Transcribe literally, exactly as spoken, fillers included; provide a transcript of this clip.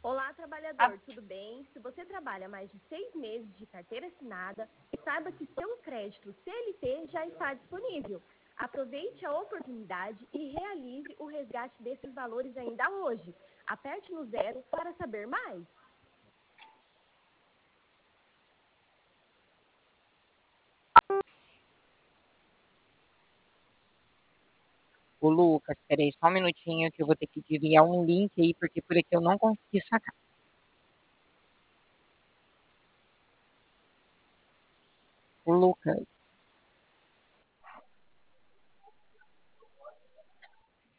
Olá, Ah, trabalhador, tudo bem? Se você trabalha mais de seis meses de carteira assinada, saiba que seu crédito C L T já está disponível. Aproveite a oportunidade e realize o resgate desses valores ainda hoje. Aperte no zero para saber mais. ô Lucas, peraí só um minutinho que eu vou ter que te enviar um link aí, porque por aqui eu não consegui sacar. Ô Lucas,